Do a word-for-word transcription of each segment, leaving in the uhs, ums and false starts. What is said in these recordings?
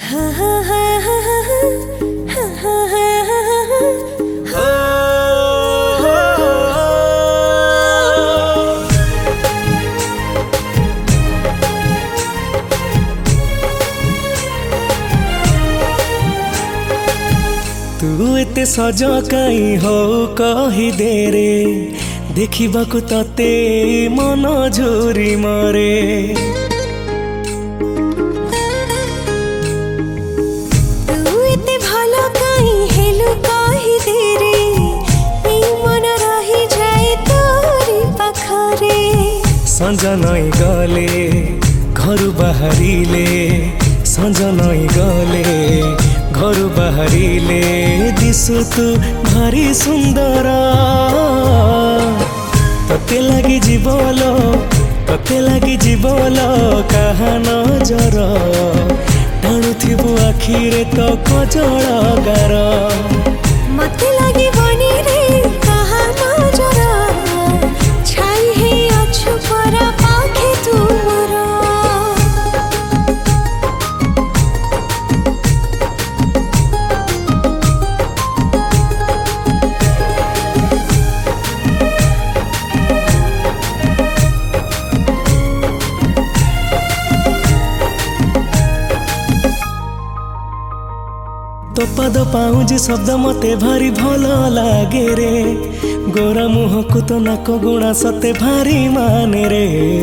तू एते सज कहीं हो कही दे रे देखिबाकु तते मन झुरी मरे। तू एते भलो कहीं हेलु कही दे रे ई मन रही जाए तोरी पाखरे। संज नई गले घर बाहरिले संज नई गले घर बाहरिले दिसु तू भारी सुंदर तते लगी जीवल तते लगी जीवल कहा नजर टाणुथिबु आखिरे तो कजल गार मते लगी बनी रे कहा नजर छाई हे अछु पर पाखे तू मोर। तो पद पाऊँ शब्द मते भारी भल लागे रे गोरा मुह को तो नाक गुणा सते भारी माने रे।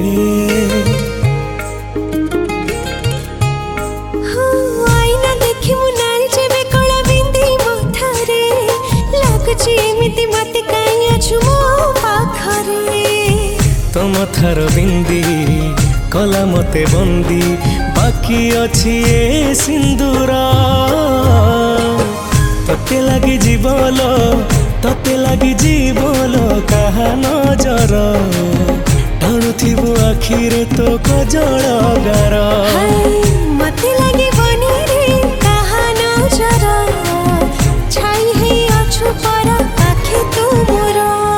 आईना देखी मु नारी जेबे कला बिंदी मथारे लागुची एमिति मते काई अछु मो पाखरे। तो मथार बिंदी कला मते बंदी बाकी अच्छी ए सिंदूर तते लगी जीवल तते लगी जीवल कहा नजर टाणुथिबु आखिरे तो कजल गार मते लगी बनी रे कहा नजर छाई हे अछु पर आखे तू मोर।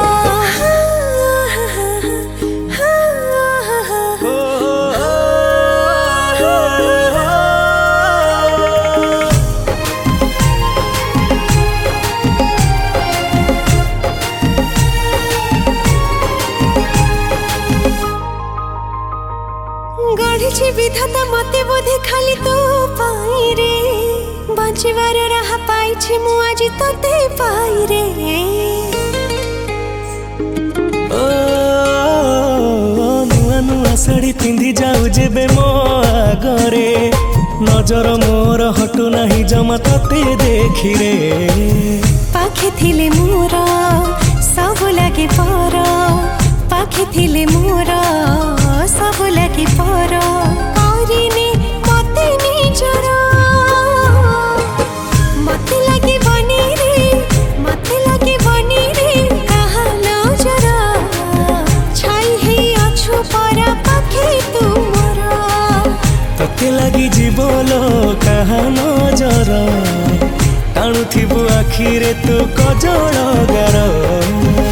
गढ़ी विधाता मते बोधे खाली तो पाई रे बंचिवार राह पाइछि मु आज तते पाई रे। ओ नुआ नुआ साड़ी पिंधि जाऊ जेबे मो आगरे नजर मोर हटू नाही जमा तते देखी रे। पाखे थिले मोर सब लागे पर पाखे थिले मोर सब लागे पर करिने मते निजर मते लागे बनी रे मते लागे बनी रे कहा नजर छाई हे अछु पर पाखे तू मोर। तते लगी जीवल कहा नजर टाणुथिबु आखिरे तू कजल गार।